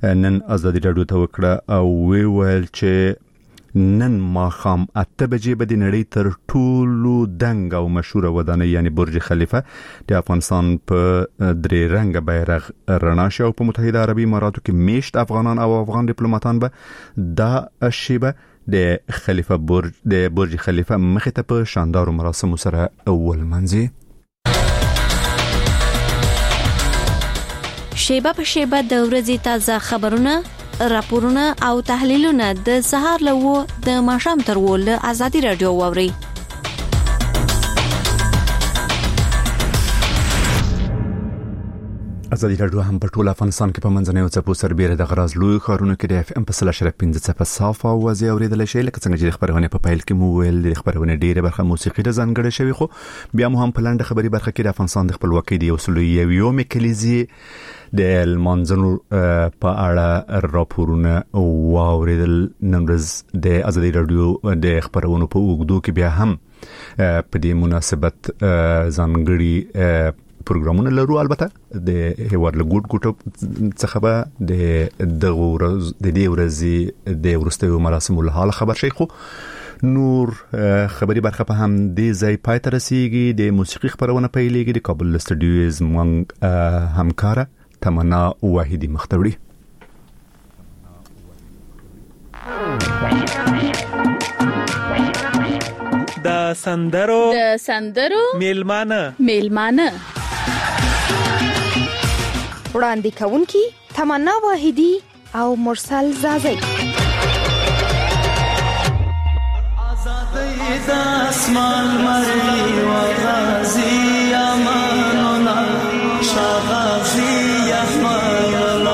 نن ازادي رادیو ته وکړه او ویل چې نن ماخام 8 بجې به د نړۍ تر ټولو دنګ او مشهور ودانۍ یعنی برج خلیفه د افغانستان په درې رنګ بیرغ رڼا شو په متحده عربي اماراتو کې میشت افغانان او افغان ډیپلوماټان به دا شیبه د خلیفه برج خلیفه مخې ته په شاندارو مراسمو سره اول منځي. شیبه په شیبه د ورځې تازه خبرونه، راپورونه او تحلیلونه د سهار له د ماښام تر ول ازادي رادیو واوري. ازادي رادیو هم په ټول افغانستان کې په منځنۍ څپو سربېره د غراز لوی خارونو کې د اف ام په 3.15 په صافه او وزي اوریدل شي. لکه څنګه چې خبرونه په پایل کې مو ویل د خبرونه ډیره برخه موسیقي د ځانګړې شوی، خو بیا مو هم په لاندې خبري برخه کې د افغانستان د خپلواکۍ د یو کلیزي د المانزنو په اړه راپورونه واوریدل. نن ورځ د ازادي رادیو د خبرونو په اوږدو کې بیا هم په دې مناسبت ځانګړي پروګرامونه لرو. البته د هیواد له ګوټ څخه به د دې ورځې د ورستیو مراسمو له حال خبر شي، خو نور خبري برخه په هم د ځای پای ته رسیدي. د موسیقي خبرونه پیلېږي. د کابل استودیوز مونږ همکاره تمنا واحدی مختوری. د سندرو میلمانه وړاندې کوونکی تمنا واحدی او مرسل زازی. آزادی د اسمان مری و غازی امانونا شغازی امانونا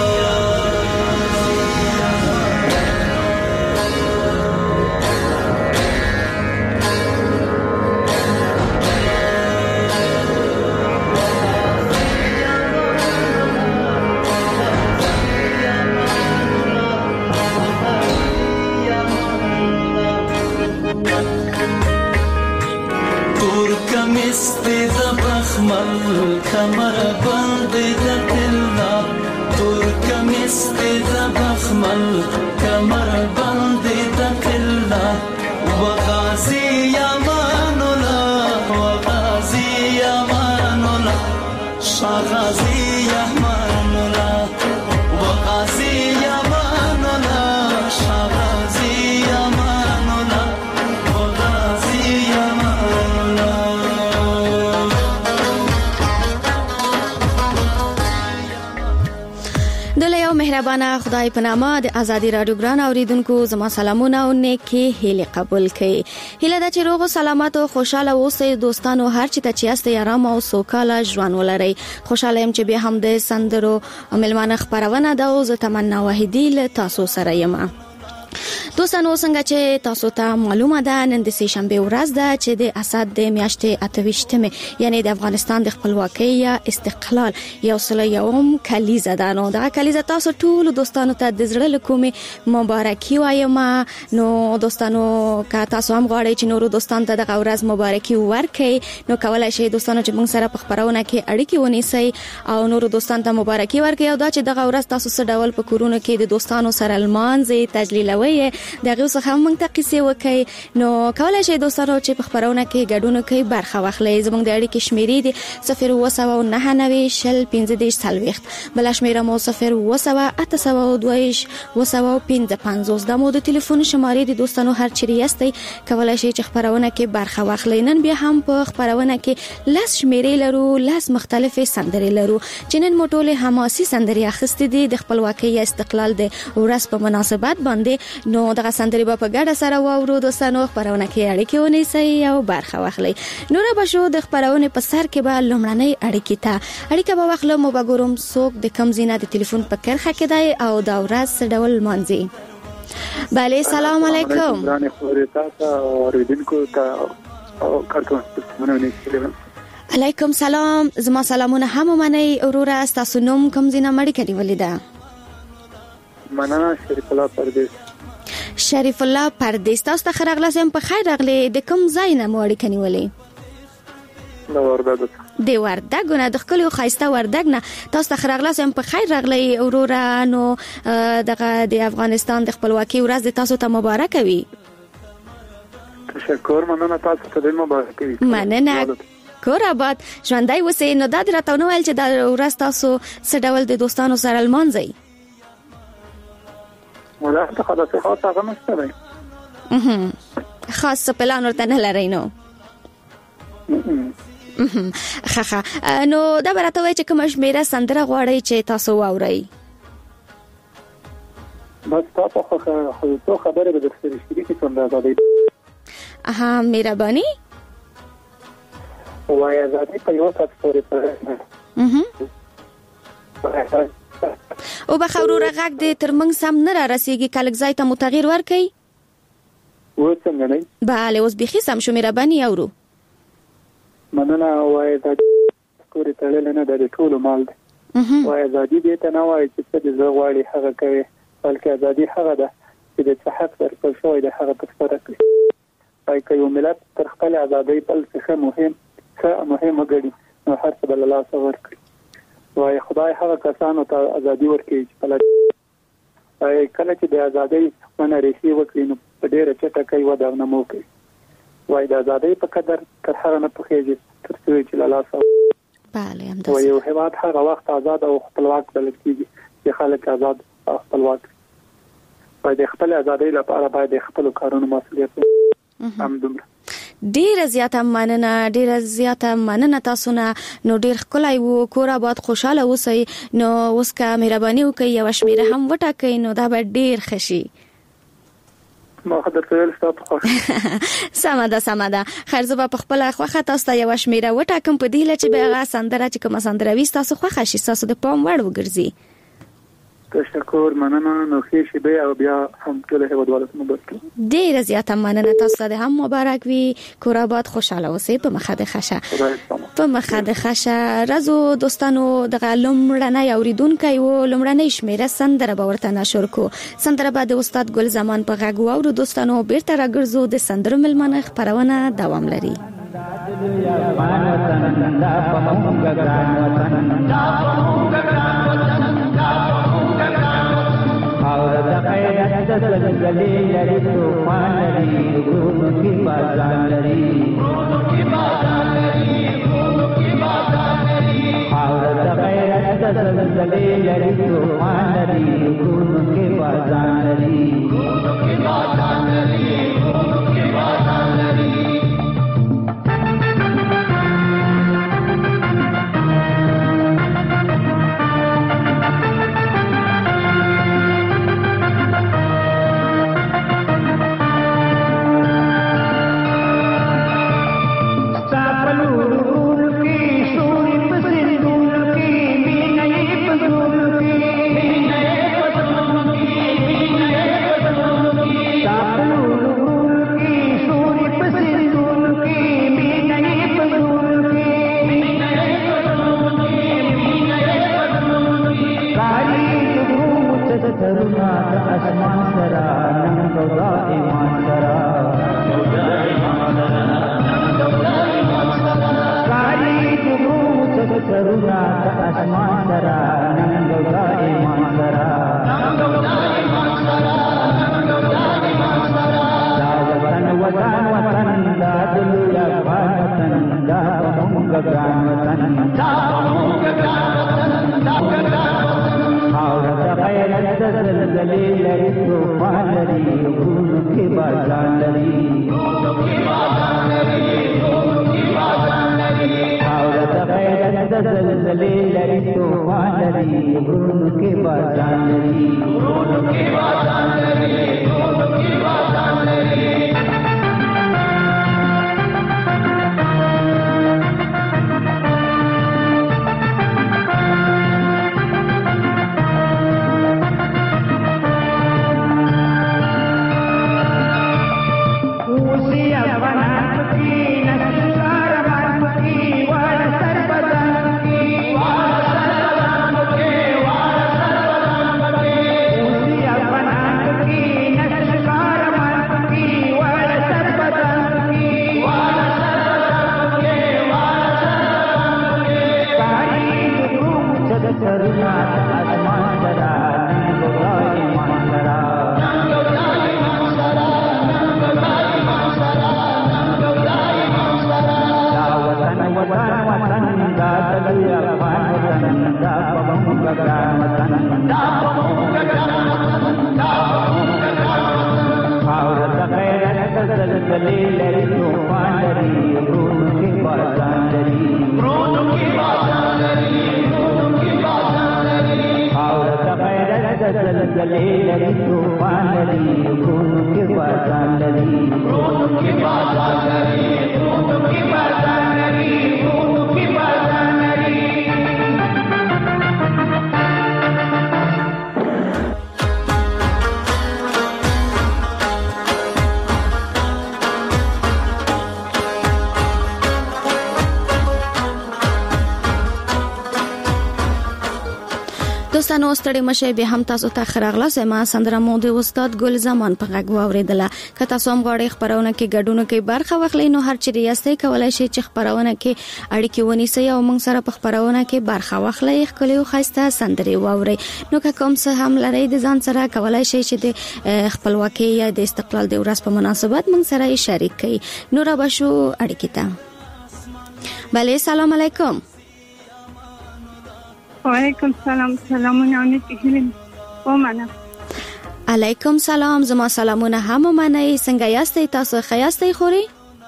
کمر بند د تلا ترکم است بخمل کمر بند د تلا وغازی امان الله وغازی امان الله شغازی امان الله وغازی امان الله شغازی امان الله وغازی امان الله. دلته مهربانه خدای په نامه د ازادي رادیو ګران اوریدونکو زما سلامونه او نیکی هیله قبول کړئ. هیله ده چې روغ او سلامت او خوشاله اوسئ دوستانو، هر چی ته چې یاست آرام او سوکاله ژوند ولرئ. خوشاله يم چې به هم د سندرو ملمانه خبرونه ده او زه تمنا واحدی له تاسو سره یم. دوستانو څنګه چې تاسو ته معلومه ده نن د سه شنبه ورځ ده چې د اسد د میاشتې 28مه یعنی د افغانستان د خپلواکۍ یا استقلال یو سل یوم کلیزه ده. نو دا کلیزه تاسو ټول دوستانو ته د زړه له کومې مبارکي وایم. نو دوستانو که تاسو هم غواړئ چې نورو دوستانو ته د ورځ مبارکي ورکړئ نو کولای شئ دوستانو چې موږ سره په خبرونه کې اړیکې ونیسئ او نورو دوستانو ته مبارکي ورکړئ او دا چې د ورځ تاسو سره ډول په کورونو کې د دوستانو سره لمانځي تجلیلوي دغه څه هم موږ ته قصې وکړي. نو کولای شئ دوستانو چې په خبرونه کې ګډون کوي برخه واخلئ. زموږ د اړیکې شمیرې دي 029901540 بل شمیره مو 0808225 د مو د ټلیفون شمارې دي. دوستانو هر چیرې یاستئ کولای شئ چې خبرونه کې برخه واخلئ. نن بیا هم په خبرونه کې لاس شمیرې لرو، لاس مختلفې سندرې لرو چې نن موټوله حماسي سندرې اخستې دي د خپلواکۍ یا استقلال د ورځ په مناسبت باندې. نو دغه سندرې په ګډه سره واورو دوستانو، خبرونه کې اړیکې ونیسئ او برخه واخلئ. نور به شو د خبرونه په سر کې به لومړنۍ اړیکه به واخلو. مو به ګورم څوک د کم زینه د ټلیفون په کرخه کې دی او دا ورځ ډول مانځي. بله سلام علیکم. علیکم سلام. زما سلامونه هم منئ وروره. تاسو نوم کم زینه مړی کړی ولیدا؟ مننه شریف الله پردیس. شریف الله پردیس، تاسو ته خیر راغلی. په خیر راغلی. د کوم ځای نه مو اړیکه نیولې؟ د وردګ د وردګ نه د خپل خایسته وردګ نه تاسو ته خراغلاس هم په خیر راغلی اورورا نو دغه د افغانستان د خپلواکۍ ورځ تاسو ته مبارک وي. تشکر، مننه، تاسو ته د مبارک وي. مننه، کور آباد ژوندۍ اوسئ. نو دا درته نو ویل چې دا ورځ تاسو څه ډول د دوستانو سره لمانځئ؟ ولا ته خلاص خاص هغه نشته دی. خاص پلان ورته نه لرئ نو؟ خخه نو دا برته وای چې کوم شمیره سندره غواړي چې تاسو واورئ؟ بس تاسو خو خبره به درسره شریکه کوم راځي. مهرباني وای ازادي په یو څه پورې او به خورو غږ د ترمنګ سم نه را رسیږي، کلک ځای ته متغیر ورکي. و څنګه نه؟ بله اوس بخي سم شو، مهرباني اورو. مننه. وای ازادي کورې تړل نه د ټولو مال دی. وای ازادي دې ته نه وای چې څه د غواړي هغه کوي، بلکې ازادي هغه ده چې د څه حق درکړل شوی دی هغه ترسره کړي. وای که یو ملت تر خپل ازادۍ بل څه مهم غړي نو هر څه بل الله سره ورکړي. وای خدای هغه کسانو ته ازادي ورکړي چې وای کله چې د ازادۍ باندې ریښې وکړي نو په ډېره چټکۍ وده نه مو کوي. وای د ازادۍ په قدر تر هغه نه پوهېږي تر څو چې الله سره. بله همداسې. وای یو هېواد هغه وخت آزاد او خپلواک بلل کېږي چې خلک آزاد او خپلواک وي. وای د خپل ازادۍ لپاره باید د خپلو کارونو مسؤلیت همدومره. ډیره زیاته مننه تاسو نه. نو ډیر ښکلی و، کور آباد، خوشاله اوسئ. نو اوس که مهرباني وکړئ یوه شمیره هم وټاکئ نو دا به ډیر ښه شي. ما خو درته ویل ستا په خوښه. سمه ده. خیر زه به په خپله خوښه تاسو ته یوه شمیره وټاکم په دې هیله چې به هغه سندره چې کومه سندره وي ستاسو خوښه شي، ستاسو د پام وړ وګرځي. تشکر، مننه. نو ښې شیبې او بیا هم ټول هیوادوالو ته مبارک. ډیره زیاته مننه، تاسو ته هم مبارک وي. کور آباد، خوشاله اوسئ. په مخه د خشه رازو دوستانو دغه لومړنی اوریدونکی و لومړنۍ شمیره سندره به ورته نشر کو. سندره به د استاد ګل زمان په غږ واورو. دوستانو بیرته راګرځو، د سندرو ملمنه خپرونه دوام لري. زلزلې لري طوفان لري غرونو کې بازان لري خاوره د غیرت زلزلې لري طوفان لري غرونو کې بازان لري غیرت زلزلې لري طوفان لري غرونو کې بازان لري غرونو کې بازان لري غرونو کې بازان لري غرونو کې بازان لري دوستانو ستړي مشه به هم تاسو ته خراغله سما سندره مو د استاد ګل زمان په غږ واوریدله که تاسو هم غواړئ خبرونه کې ګډون کې برخه واخلئ نو هر چیرې یاستئ کولای شئ چې خبرونه کې اړیکې ونیسئ او موږ سره په خبرونه کې برخه واخلئ خپل خاصه سندري واورئ نو که کوم څه هم لرئ د ځان سره کولای شئ چې د خپلواکۍ یا د استقلال د ورځ په مناسبت موږ سره شریک کړئ نو را بشو اړیکې ته بله سلام علیکم وعلیکم سلام سلامونه علیکم ومنه علیکم سلام زما سلامونه هم منئ څنګه یاستئ تاسو ښه یاستئ خوري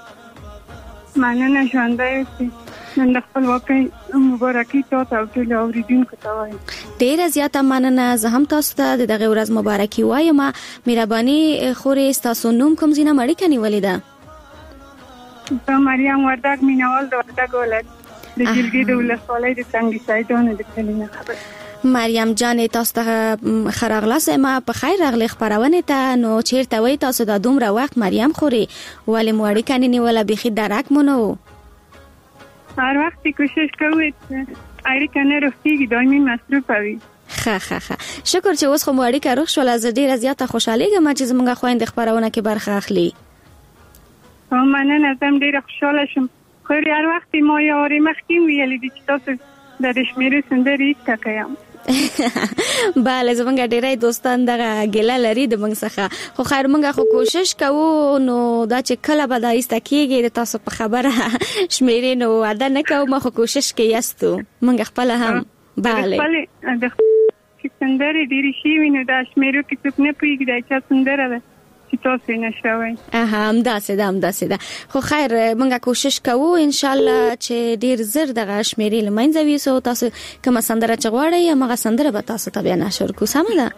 مننه ژوندی اوسئ نن د خپلواکۍ مبارکي تاسو او ټول اوریدونکو ته وایم ډیره زیاته مننه زه هم تاسو ته د دغه ورځ مبارکي وایم مهرباني خوري تاسو نوم کوم ځینه مړی کني ولیدا زه مریم وردګ مینوال د وردګ ولایت د جلګې د ولسوالۍ د څنګه سایدونه د کلینه خبر مریم جان تاسو ته خراغله سما په خیر راغلی خبرونه ته نو چیرته وای تاسو د دومره وخت مریم خوري ولی موړی کني نیوله بخي درک مونږ هر وخت کوشش کوي اړیکه نه رفتيږي دایمي مصروف وي ښه شکر چې اوس خو موړی کاروخ شول از ډیره زیاته خوشاله یم چې زمونږ خويند خبرونه کې برخه اخلي مننه زم ډیره خوشاله شم خو هر وخت ما یاري مخکې ویلې دي چې تاسو د شمیرې سندري تکایم bale زمونږ ډیرای دوستان دغه ګله لري د موږ څخه خو خیر موږ خو کوشش کوو نو دا چې کله به دا ایستکیږي تاسو په خبره شمیرې نو وعده نه کوم خو کوشش کوي یاستو موږ خپل هم bale د سندري ډیری شي ویني دا شمیرو کې څوک نه پیږي چې سندره ده چې تاسو نه شوي همداسې ده خو خیر موږ کوشش کوو ان شاء الله چې ډیر زر دغه شمیرې لمنځوي سو تاسو کوم سندره چغواړی هغه سندره به تاسو ته بیان شروع کو سم ده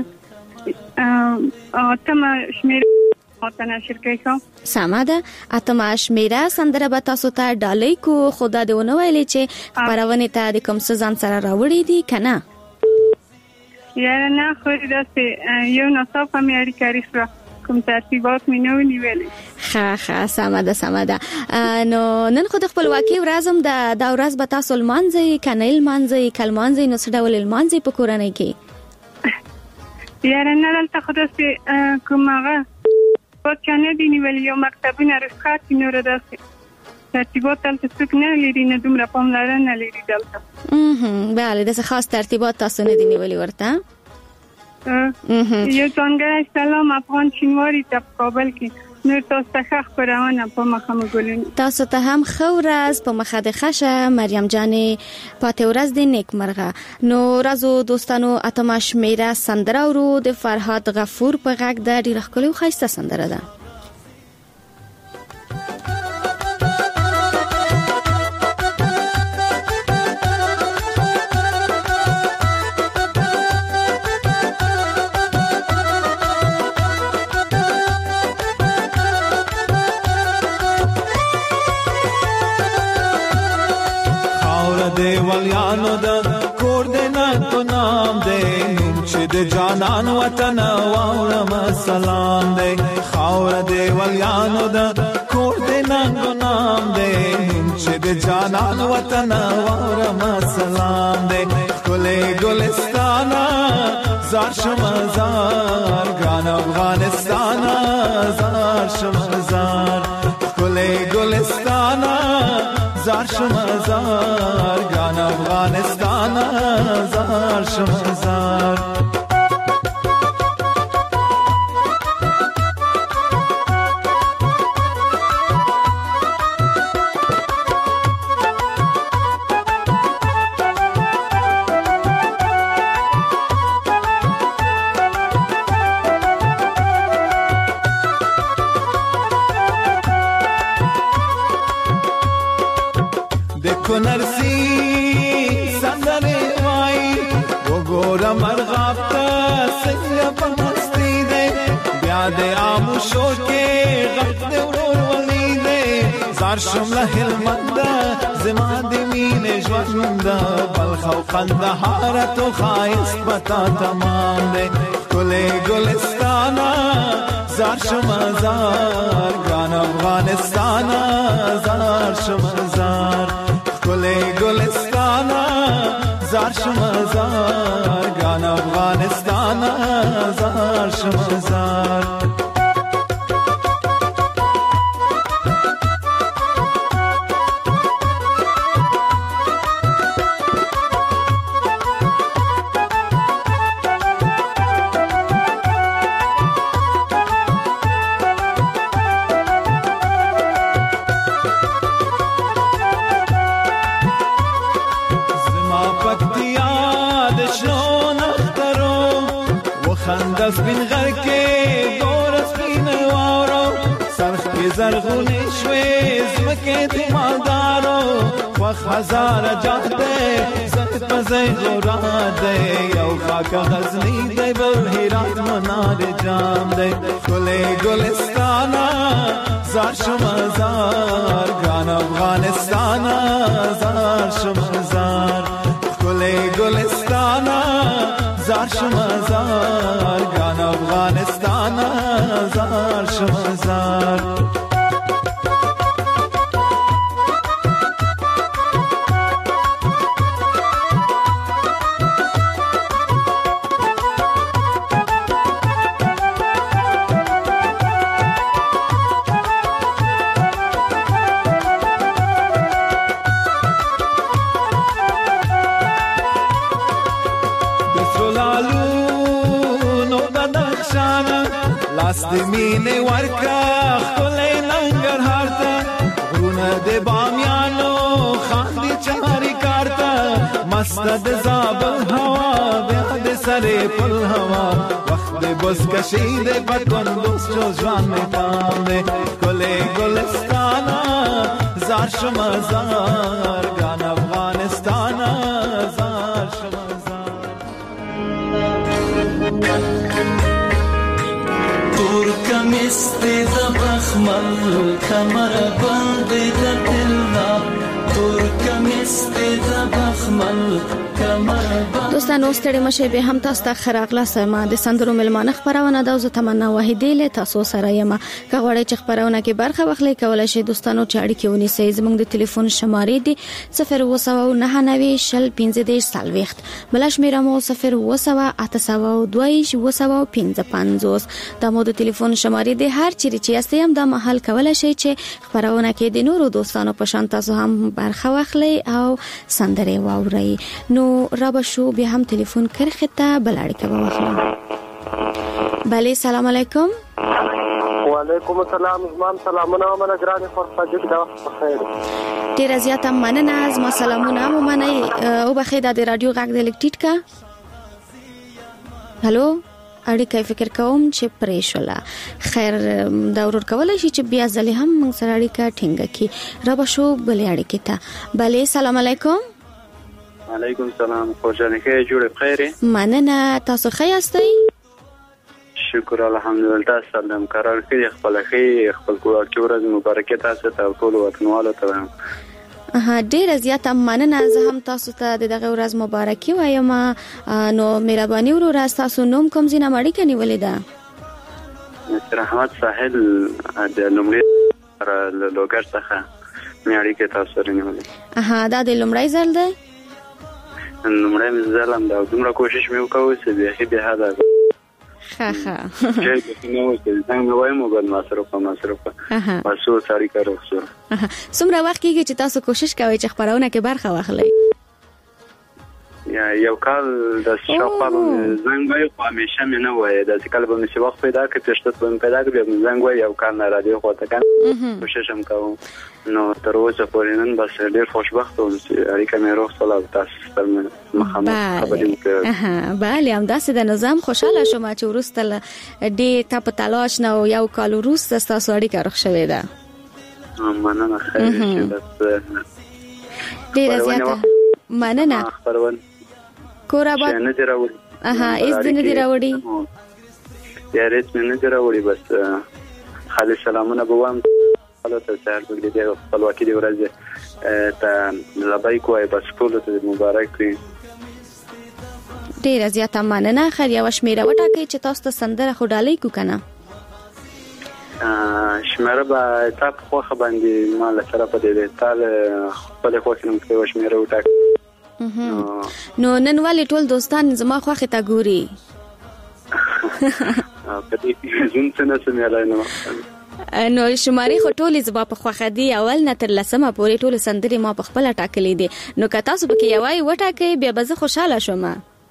اتمه شمیرې ماته نشر کوي سم ده اتمه شمیره سندره به تاسو ته ډالۍ کو خدا دې ونه ویلې چې خبرونه ته د کوم څه ځان سره راوړي دي کنه یا نه خو داسې یو نصاب هم یاري کاری شو کوم ترتیبات مې نو نیولې ښه سم ده نو نن خو د خپلواکۍ ورځم د ورځ به تاسو لمانځي کنه لمانځي کلمانځي نو څه ډول لمانځي په کورنۍ کې یا نه دلته خو داسې کوم هغه په چانه دی نیولې یو مکتبونه رخصت نور داسې ترتیبات دلته څوک نه لري نه دومره پاملرنه لري دلته بله داسې خاص ترتیبات تاسو نه دی نیولې ورته یو څنګه سلام افغان چینواری ته کابل کې نور تاسو ته خبرونه په مخه مګولین تاسو ته هم خورز په مخه د خشه مریم جانې پاتې ورځ د نیک مرغه نو رازو دوستانو اتمه شمیره سندره ورو د فرهاد غفور په غږ د ډیر ښکلي او خاصه سندره ده دیوالیانو د کور د نن نام دې نوم چې د جانان وطن واورم سلام دې خاور دیوالیانو د کور د نن نام دې نوم چې د جانان وطن واورم سلام دې ګلې ګلستانا زار شمزار ګران افغانستان زار شمزار ګلې ګلستانا زار شمزار ګران افغانستان زار شمزار نرسی سندره وای وګوره مرغاب لاشم لهلمند زما د مینې ژوند بلخ او قندهار تو خایست پتا تمام دی ګلې ګلستانا زار شم زار ګان افغانستانا زار شم زار ګلې ګلستانا زار شم زار ګان افغانستانا زار شم زار سپین غر کې دور سپین وارو سرخ کې زرغونې شوې زمکې ته مالدارو وخ هزار جاته زت پزې غورا دی یو خاک غزنی دی بل هرات منار جام دی ګلې ګلستانا زار شم زار ګان افغانستانا زار شم زار ګلې ګلستانا زار شم زار ګان افغانستانا زار شم زار لاس د مینې ورکا خپلې ننګرهار ته غرونه د بامیانو خاندي چاري کارته مست د زابل هوا بیا د سره پل هوا وخت د بزکشي د پتوندوس جو ځوان مې پام دې ګلې ګلستانا زار شم زار ګان افغانستانا زار شم کمیستی د بخمل کمر بند د دلنا تور کمیستی د بخمل کمر بند دوستانو ستړي مشه به هم تاسو ته خراغله سما د سندرو ملمانه خبرونه د زه تمنا وحیدې له تاسو سره یم کغوړې چې خبرونه کې برخه واخلې کولای شي دوستانو چې اړیکې ونیسئ زموږ د ټلیفون شمارې دي 0909915 بل شمیره مو 0802825 د مو د ټلیفون شمارې دي هر چیرې چې یاست هم د محل کولای شي چې خبرونه کې د نورو دوستانو په شان تاسو هم برخه واخلئ او سندرې واورئ نو رابه شو بیا هم ټلیفون کرخته بلاړی کوم واخلم بله سلام علیکم وعلیکم السلام زمان سلامونه ومنه ګرانې فرصت دا بخیر ډیر زیاته مننه از ما سلامونه ومنه او بخیر د رادیو غږ د الکټیټ کا هالو اړیکه فکر کوم چې پریشولا خیر دا ورور کولای شي چې بیا ځلې هم موږ سره اړیکه ټینګه کی رابه شو بلې اړیکه ته بله سلام علیکم علیکم سلام خوشاله کې جوړ بخیر مننه تاسو ښه یاستئ شکر الحمدلله تاسو سلام قرار کړی خپل کور کې ورځ مبارکه تاسو ته ټول وطنوالو ته ډیر زیاته مننه زه هم تاسو ته دغه ورځ مبارکي وایم نو مهرباني ورور تاسو نوم کوم ځای نه مړی کني ولیدا رحمت ساحل د لومړي لوګر څخه مېړی کې تاسو سره نیولې دا د لومړی ځل دی لومړی ځل هم دا دومره کوشش مې وکړ چې به هدا ها چې نو څنګه وایم بل مصرف واسو ساری کارو څومره وخت کېږي چې تاسو کوشش کوئ چې خبرونه کې برخه واخلئ یو کال د شاوخوا زنګ وای خو همیشه مې نه وای د کال به مې وخت پیدا کړ پښتو به پیدا کړ زنګ وای یو کال نه راځي خو ته کان کوشش هم کوم نو تر اوسه پورې نن بس ډیر خوشبخت وم چې اړیکه مې روغ سره تاسو سره مخامخ خبرې وکړم بله هم داسې د نظام خوشاله شوم چې ورسته ډېر تا په تلاش نه یو کال وروسته ستاسو اړیکه روغ شوې ده مننه خیر شه ډېره زیاته مننه کورابا نه دراوړي ایس دې نه دراوړي یا ریت نه دراوړي بس خالص سلامونه بوام خپل ته سهار وګړي د خپلواکۍ د ورځې ته لبیک وای بس ټول ته مبارک وي. ډیر زیاته مننه. خیر یو شمیره وټاکئ چې تاسو ته سندره خو ډالۍ کو کنه. شمیره به تاسو خو باندې مال سره په دې تال خپل خو کې نو شمیره وټاکئ. نو نن ولې ټول دوستان زما خوخه تا ګوري؟ په دې زون څنګه سمېلای نو شماري خو ټولې زما په خوخه دي اول نه تر لسمه پورې ټول سندري ما په خپل ټاکلې دي. نو که تاسو به کې یوای وټاکئ بیا به زه خوشاله شوم.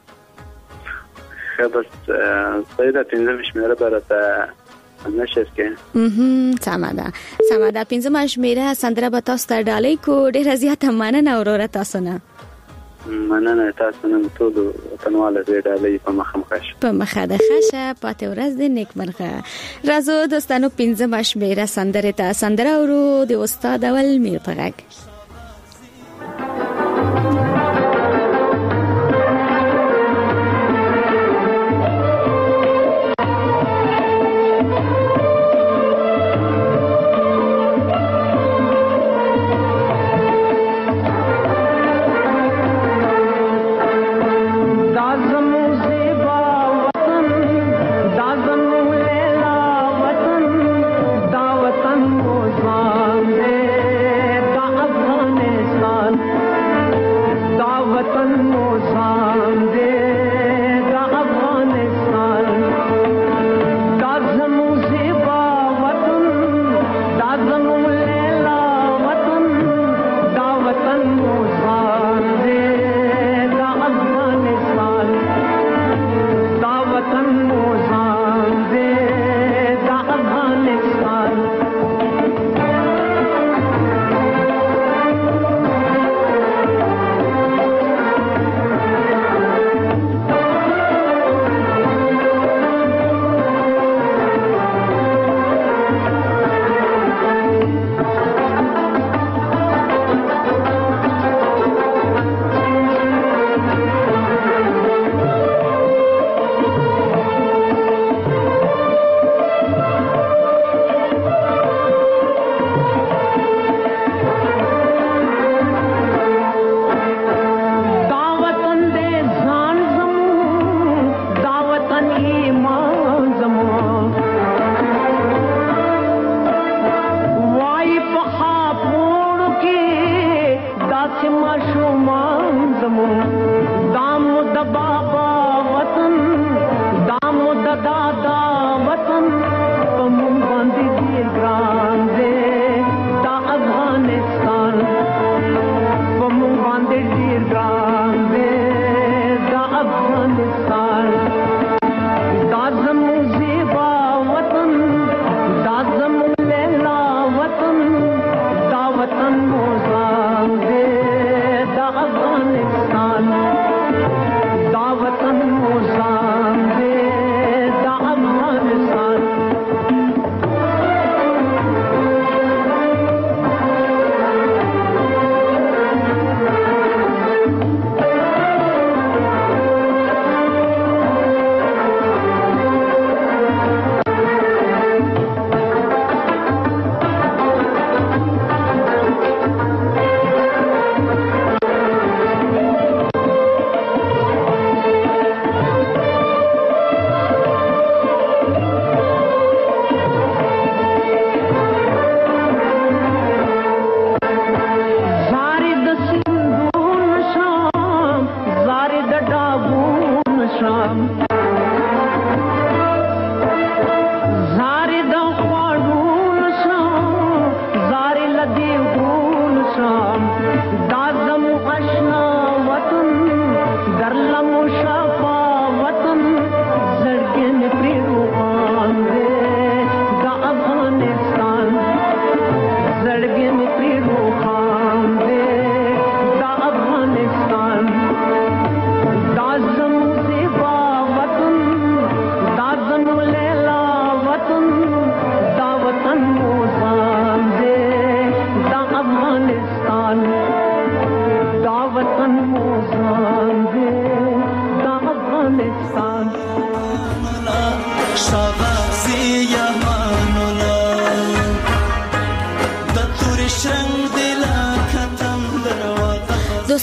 بس سیده 15 شمیره برته نشست کې. سمه ده 15 شمیره سندره به تاسو ته ډالۍ کو. ډیره زیاته مننه وروره تاسو نه. مننه تاسو نن ټول وطنواله دې ډالۍ په مخه ده خشه پاتې ورځ دې نیکمرغه. راځو دوستانو 15 شمیره سندره ته سندره ورو د استاد اول میر پغک.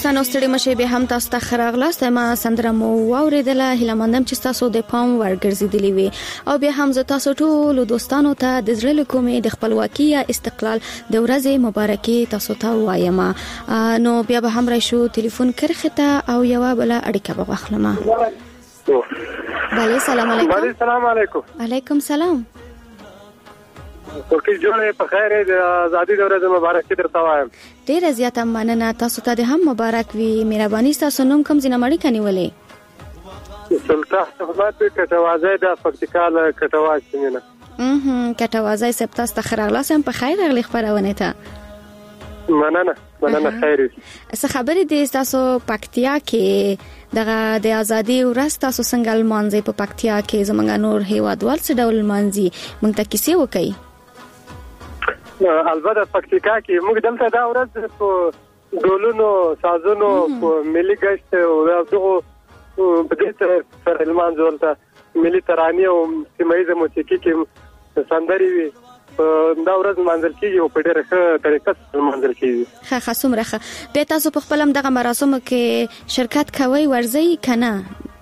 دوستانو ستړي مشه به هم تاسو ته خراغلاست ما سندره مو اوریدله هله مندم چې تاسو د پام ورګرځیدلی وي او به هم ز تاسو ټول دوستانو ته د زړه کومې د خپلواکۍ یا استقلال د ورځې مبارکي تاسو ته وایم. نو بیا به هم راشو ټلیفون کرخته او یو بل اړیکه به واخلم. بله سلام علیکم. بله سلام علیکم. علیکم سلام. کوکی جوړه په خیر د ازادي د ورځې مبارکي درته وایم. ډیر زیاته مننه تاسو ته هم مبارک وي. مهرباني تاسو نوم کوم ځای نه مړی کني ولې؟ سلطان احمد کټوازی د پکتیکا کټواز سیمه. کټوازی سپتاس ته خراغلاسم په خیر اغلی خبرونه ته. مننه خیر. څه خبرې دي تاسو پکتیا کې دغه د ازادي ورځ تاسو څنګه لمانځي په پکتیا کې زمونږ نور هیوادوال څه ډول لمانځي مونږ ته کیسې وکړي. البته پکتیکا کې موږ دلته دا ورځ په ډولونو سازونو په ملي ګشت او دغه په دې سره لمانځول ته ملي ترانې او سیمایي موسیقي کې سندري وي دا ورځ منځل کیږي او په ډېره ښه طریقه سره منځل کیږي. ښه څومره ښه. به تاسو په خپل دغه مراسمو کې شرکت کوئ ورځي کنه؟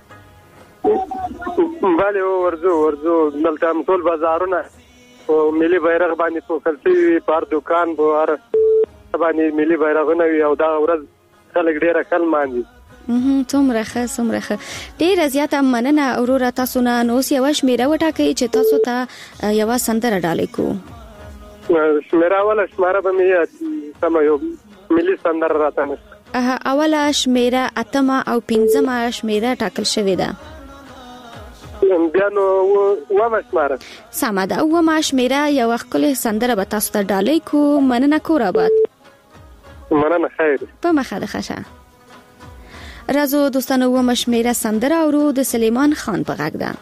بله ورځو دلته ټول بازارونه او ملي بیرغ باندې په خلفي پر دکان په هر باندې ملي بیرغونه وي او دا ورځ خلک ډېره خل مانځي. څومره ښه. ډېر زیاته مننه اورور تاسو نه نو یو شمیره وټاکئ چې تاسو ته یو سندره ډالې کو. شمیره ولا شماره به مې سم یو ملي سندره راته. اوله شمیره اتمه او پنځمه شمیره ټاکل شوې ده. بیا نو و شماره سمه ده. و شمیره یو خپل سندره به تاسو ته ډالې کو. مننه کور آباد. مننه خیر. په مخه ده ښه. رازو دوستانو و مشمیره سندره اورو د سلیمان خان په غږ ده.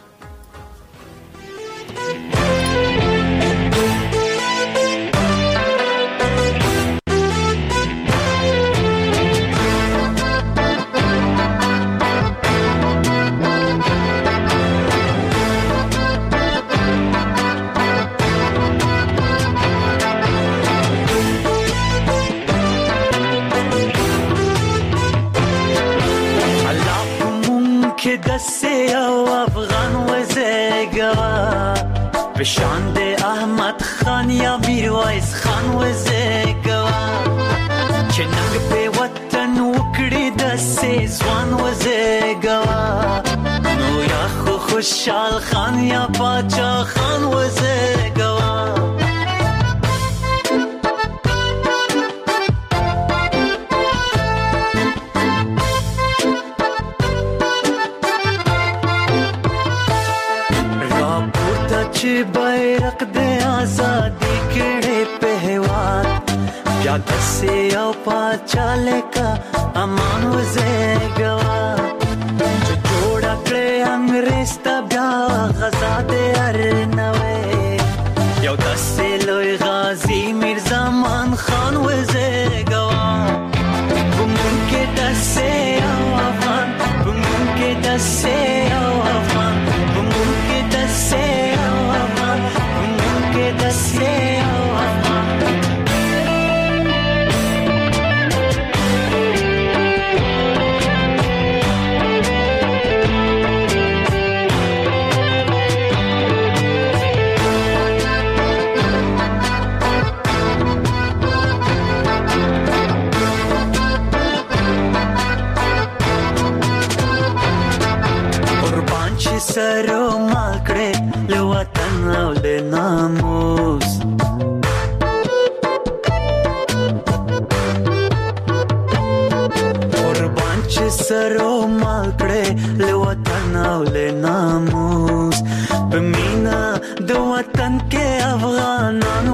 دسته او افغان وزگوا بشاند احمد خان یا میرویس خان وزگوا چننگ په وطن وکړي دسته ځوان وزگوا نو یا خوشحال خان یا باچا خان وزگوا بیرق د آزادی کړه په هواد بیا دسه او پاچاله کا امان وزګوا چې جوړ کړه انګريز ته بیا غزا دې ارنوي یو دسه لوی غازی میرزا مان خان وزګوا کوم کې دسه او افغان کوم کې دسه او افغان کوم کې دسه سرو مالکړه له وطن او له ناموس قربان چې سرو مالکړه له وطن او له ناموس په مینا د وطن کې افغانان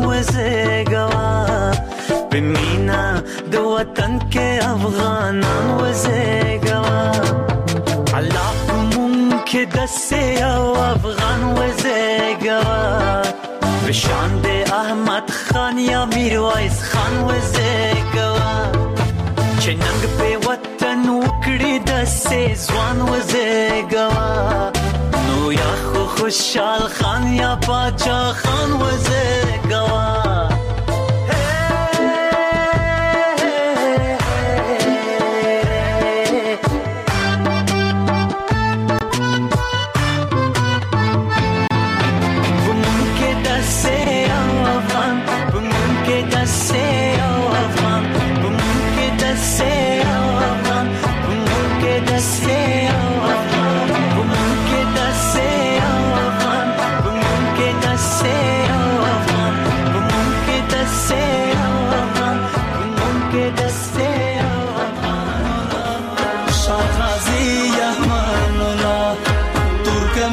وزګوا په مینا د وطن کې افغانان وزګوا الله که دسته او افغان وزگوا بشاند احمد خان یا میرویس خان وزگوا چننگ په وطن وکړي دسته ځوان وزگوا نو یا خوشحال خان یا باچا خان وزگوا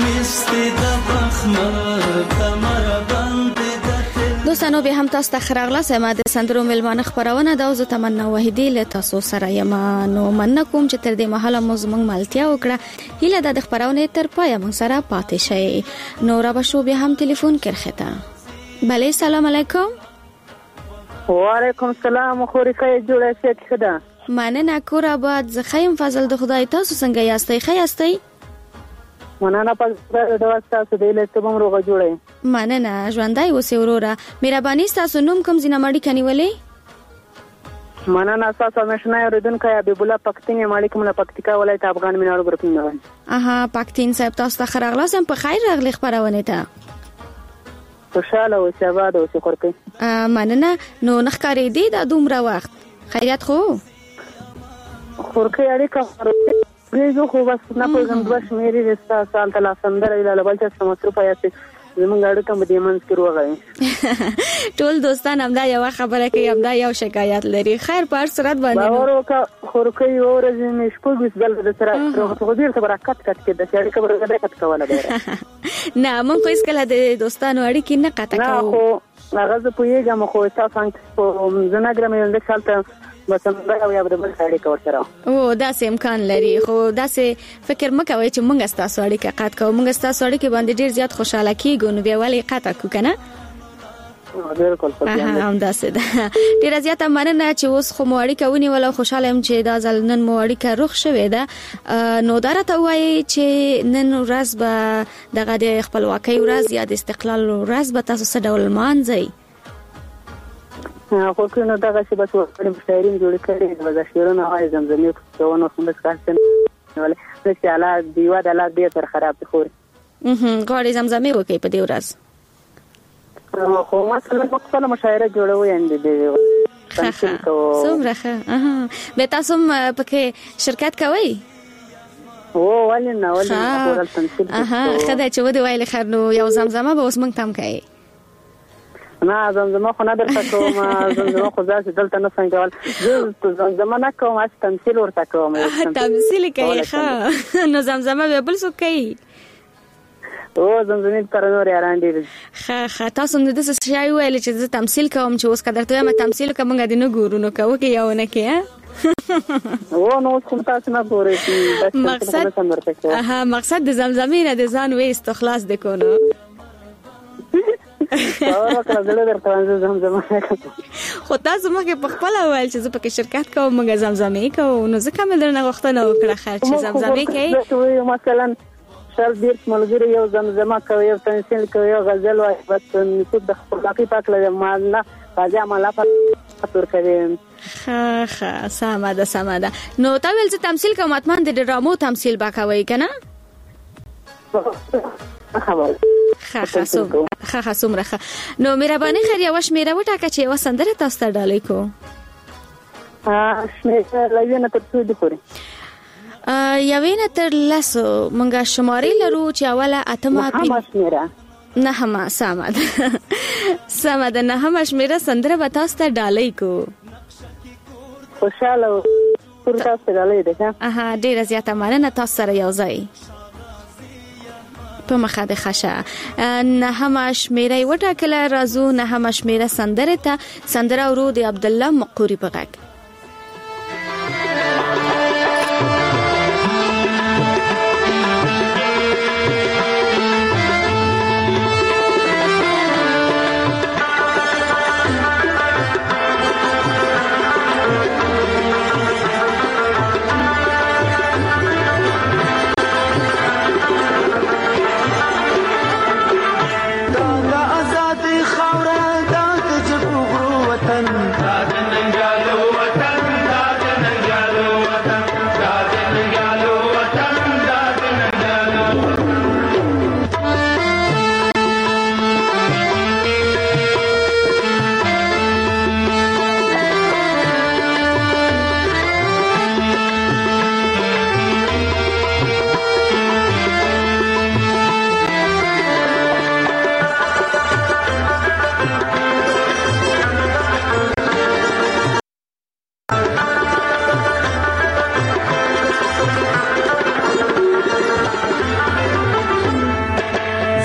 دوستانو به هم تاسو ته خراغله سم د سندرو ملمانه خبرونه دا زه تمنا وحیدی له تاسو سره یم نو من کوم چې تر دې مهاله موږ مالتیا وکړه هله د خبرونه تر پای موږ سره پاتې شي نو را بشو به هم ټلیفون کرخته بله سلام علیکم وعلیکم السلام خوري خیر جوړه شه خدا مننه کور آباد زه خیم فضل د خدای تاسو څنګه یاستئ خیاستئ مننه په دغه تاسو د لته بم روغه جوړه مننه ژوندۍ اوسې وروره مهرباني تاسو نوم کوم زینه ماړی کنيولې مننه تاسو مشنه اوریدونکو حبیب الله پختین مالکم له پکتیکا ولایت افغان میناړو ګروپ نه اها پختین صاحب تاسو ته خراغله سم په خیر راغلی خبرونه ته خوشاله او سبا د اوسې خورکې مننه نو نخکارې دي د دومره وخت خیریت خو خورکې اړیکه زه خو بس نه پوهم دوه شمیرې رستا سال تل سندره ویل بل چې سمستر پیاسي زمونږ اړیکه مې منځ کې روغه ټول دوستان همدا یو خبره کوي همدا یو شکایت لري خیر په هر صورت باندې باور وکړه خورکې ورځې مې شپږ بل د سره خو دې ته برکت کټ کې د اړیکه برکت کوله به نه مونږ کوم کله د دوستانو اړیکې نه قطع کوو نه خو هغه زه پوهیږم خو تاسو څنګه زناګرام یو د خپل بس موږ یو د بل اړیکه ورسره او دا سم امکان لري خو دا سه فکر مکوي چې موږ ستاسو اړیکه قطع کوو موږ ستاسو اړیکه باندې ډیر زیات خوشاله کیږو نو بیا ولې قطع کو کنه بالکل هم دا سه ډیر زیات مننه چې اوس خو مو اړیکه ونیول او خوشاله يم چې دا ځل نن مو اړیکه روغ شوې ده نو درته وایي چې نن ورځ به دغه د خپلواکۍ ورځ یا د استقلال ورځ به تاسو څه ډول مانځئ خو کنه دغه چې بس ورته مشاعرین جوړ کړي د شیرونو هاي زمزمې کوونه کوم څه کارته ولې چې اعلی دیوا د لا ډیر خراب خوري غواړي زمزمې وکي په دې ورځ خو مثلا خپل مشاعره جوړوي اند دې څومره به تاسو پکې شرکت کوئ ولې نه ولې تمثيل خدای چې ودی وایي خیر نو یو زمزمه به اوس مونږ تم کوي نه زمزمه خو نه درته کوم زمزمه خو ځکه دلته نه څنګه ول زه زمزمه نه کوم چې تمثيل ورته کوم تمثيل کوي ښه نو زمزمه به بل څه کوي او زمزمه تر نور یاران دي ښه تاسو نو د څه شای ویل چې زه تمثيل کوم چې اوس کدرته ما تمثيل کوم غږ دینو ګورو نو کوي کې یو نه کې او نو کوم تاسو نه ګورئ مقصد د زمزمه نه د ځان وې استخلاص دکونو خو تاسو مخکې په خپل اول چې زه پکې شرکت کوم موږ زمزمې کوو نو ځکه مې درنه غوښتنه وکړه خیر چې زمزمې کوي مثلا شال بیرت ملګری یو زمزمه کوي یو تمثيل کوي یو غزل وایي بس نو د خپلواکۍ پاک لري مالنا راځه مالا پاتور کوي ښه سمه ده نو تا ویل چې تمثيل کوم اتمان د ډرامو تمثيل با کوي کنه ښه څومره نو مهرباني خیر یو شمیره وټاکه چې یو سندره تاسو ته ډالۍ کو شمیره لوینه تر څو دي خوري یوینه تر لاسو مونږه شمارې لرو چې اوله اتمه شمیره نهمه سمه ده نهمه شمیره سندره به تاسو ته ډالۍ کو خوشاله پر تاسو ډالۍ ده ډیره زیاته مننه تاسو سره یو ځای په مخه د خشه نهمه شمیره وټاکله رازو نهمه شمیره سندره ته سندره ورو د عبد الله مقوري په غږ دا د ننګالو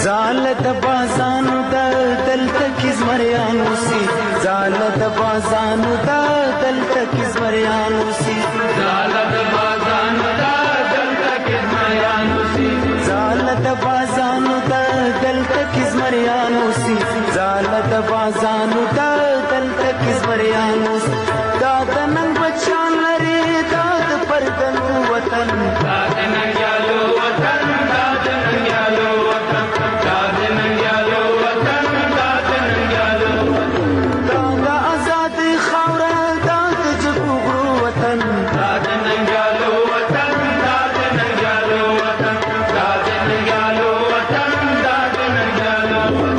زالت بازانو دا دلتا کزمریانو سی زالت بازانو دا دلتا کزمریانو سی زالت بازانو دا دلتا کزمریانو سی زالت بازانو دا دلتا کزمریانو سی زالت بازانو دا دلتا کزمریانو سی دا دننگ بچان لري دا د پردن وطن دا دننگ یالو وطن دا دننگ یالو وطن دا دننگ یالو وطن دا دننگ یالو دا د آزاد خاوره دا د جګړو وطن دا دننگ یالو وطن دا دننگ یالو وطن دا دننگ یالو وطن دا دننگ یالو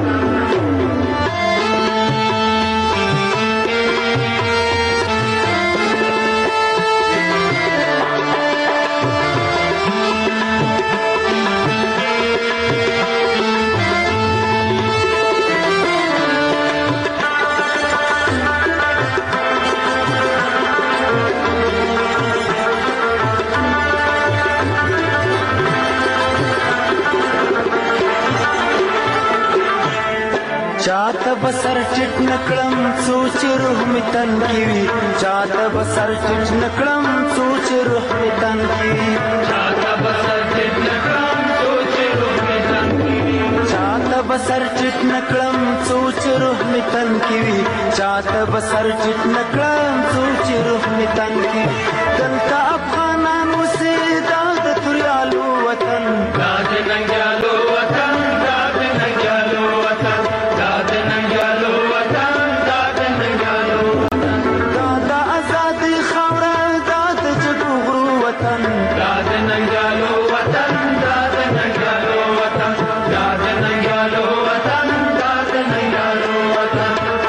چاته بسر ټټ نکړم سوچ روح می تن کی وی چاته بسر ټټ نکړم سوچ روح می تن کی وی چاته بسر ټټ نکړم سوچ روح می تن کی وی چاته بسر ټټ نکړم سوچ روح می تن کی وی چاته بسر ټټ نکړم سوچ روح می تن کی دلته افغانانو سي دا د تریالو وطن دا د ننګیالو وطن دا د ننګیالو وطن دا د ننګیالو وطن دا د ننګیالو وطن دا د آزادۍ خاوره دا د جګړو وطن دا د ننګیالو وطن دا د ننګیالو وطن دا د ننګیالو وطن دا د ننګیالو وطن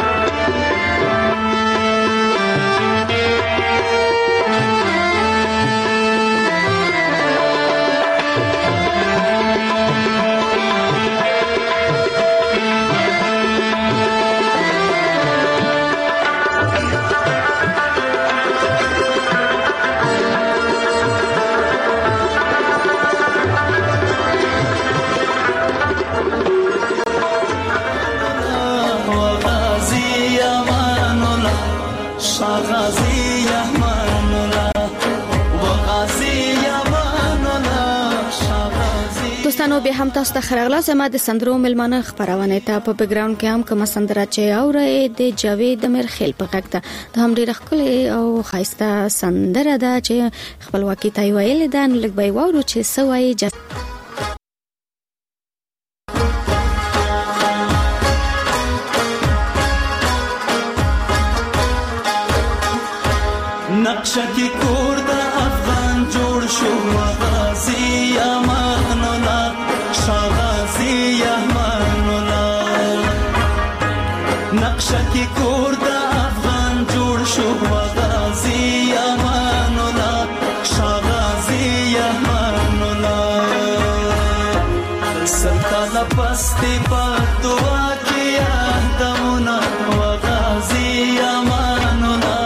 دوستانو به هم تاسو ته خرغلا سما د سندرو ملمانه خبرونه ته په بیک ګراوند کې هم کوم سندره چې اورئ د جاوید مرخیل په غږ ته هم ډیر خپل او خاصه سندره ده چې خپلواکي ته ویل ده نو لږ به وورو چې سوای نقشه کی کور د افغان جوړ شو غازی امان الله شغازی امان الله نقشه کی کور د افغان جوړ شو غازی امان الله شغازی امان الله سلطنه پستی په دعا کې یادونه غازی امان الله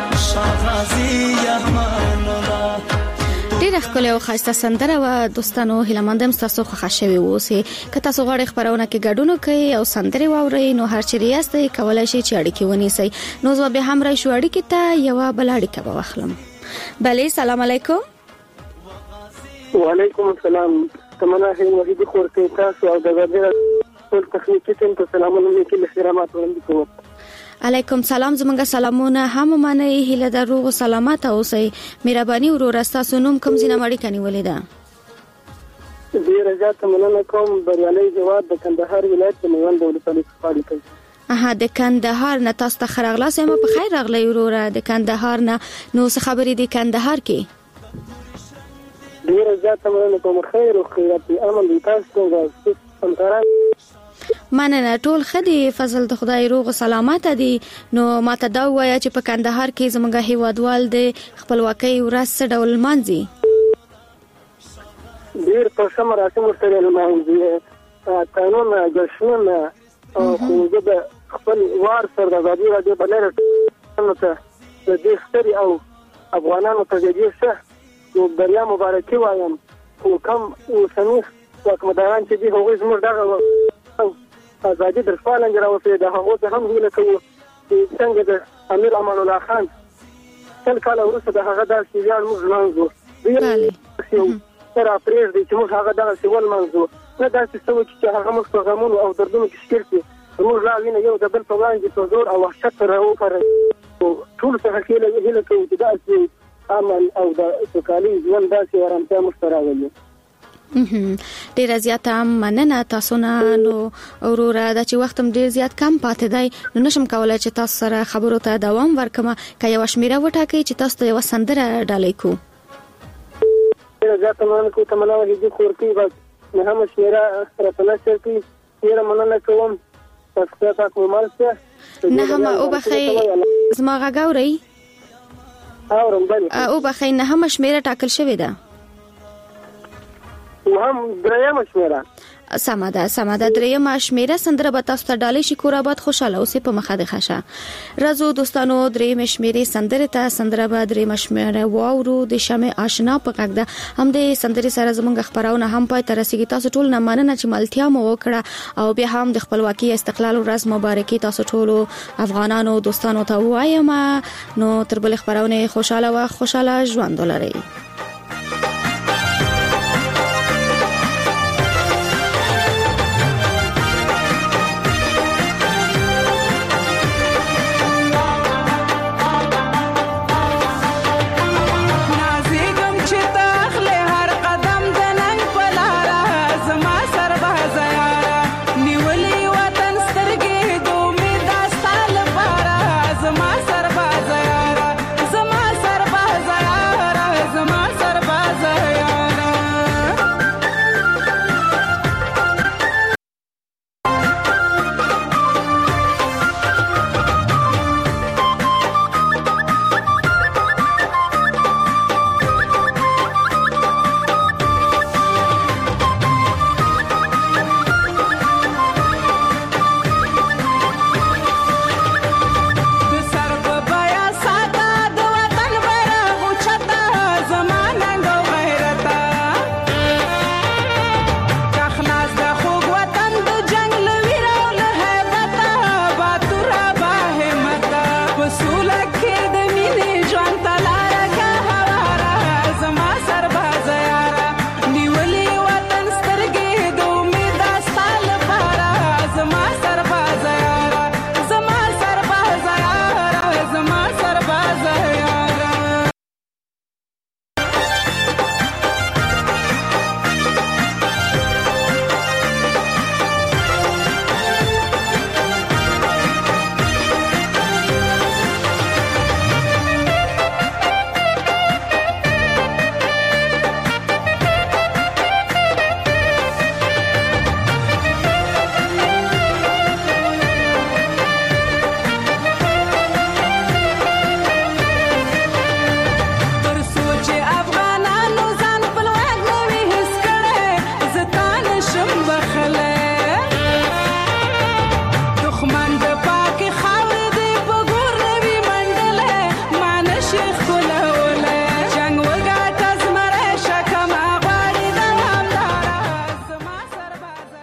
ډیر ښکلی او ښایسته سندره و دوستانو هیلهمندم تاسو خوښ شوي اوسئ که تاسو غواړئ خبرونه کې ګډون وکړئ او سندرې واورئ نو هر چیرې یاستئ کولای شئ چې اړیکې ونیسئ نو زه به هم راشو اړیکې ته یو بل اړیکه به واخلم بله سلام علیکم وعلیکم السلام تمنا هي وحید خورته تاسو او د غیر ټول تخنیکی ټیم ته سلامونه لیکي احترامات وړاندې کوم علیکم سلام زمونږ سلامونه هم منئ هیله د روغ سلامت اوسئ مهرباني ورور تاسو نوم کوم ځینه مړی کني ولیدا ډیر زیات مننه کوم بریالي جواب د کندهار ولایت د میوند ولسوالۍ څخه کوي د کندهار نه تاسو ته خرغلا سم په خیر راغلی ورور د کندهار نه نو څه خبرې د کندهار کې ډیر زیات مننه کوم خیر او خیرات امن تاسو څنګه مننه ټول خدي فضل د خدای روغ سلامت دي نو ماته دا وایا چې په کندهار کې زموږ هیوادوال د خپلواکۍ ورځ څه ډول مانځي ډیر په سم مراسم سره مانځي قانون جشن خو د خپل وار سره د ازادي راډیو بلر ته د دې ستري او افغانانو ته دې څه بریا مبارکي وایم خو کوم اوسنی واکمداران چې دي هغوی زموږ دغه ازادي در فعالنګ راوځي د هغو څه هم هیله کوو چې څنګه د امیر امان الله خان 10 کال وروسته د هغه داسې ویاړ موږ لمانځو سره پرېږدي چې موږ هغه دغسې ولمانځو نه داسې څه وکړي چې هغه موږ په غمونو او دردونو کې ښکېل کړي زموږ لا وینه یو د بل په وړاندې په زور او وحشت سره وکاروي ټول څخه هیله کوو چې داسې امن او د سوکالي ژوند داسې ارامتیا موږ ته راولي. ډیر زیات مننه تاسو نه. نو وروره دا چې وخت هم ډیر زیات کم پاتې دی نو نشم کولای چې تاسو سره خبرو ته دوام ورکم. که یو شمیره وټاکئ چې تاسو ته یو سندره ډالۍ کو. ډیر زیات مننه کوم تمنا وهدي خورکی بس نه هم شمیره راتله شرکی ډیر مننه کوم تاسو ته کومه نه هم او بخی زما غاوري اورم بل او بخی نه هم شمیره ټاکل شوې ده وهم دریم شمیره سماده دریم شمیره سندره به تاسو ته ډالۍ شي. کور آباد خوشاله اوسې په مخه د خشه رازو دوستانو. دریم شمیره سندره ته سندره به دریم شمیره واورو د شمع آشنا په غږ ده. هم د سندره سره زمونږ خبرونه هم پای ته رسیدي. تاسو ټول نه مننه چې ملتیا مو وکړه او بیا هم د خپلواکۍ استقلال ورځ مبارکي تاسو ټول افغانانو دوستانو ته وایم. نو تر بل خبرونه خوشاله ژوند ولرئ.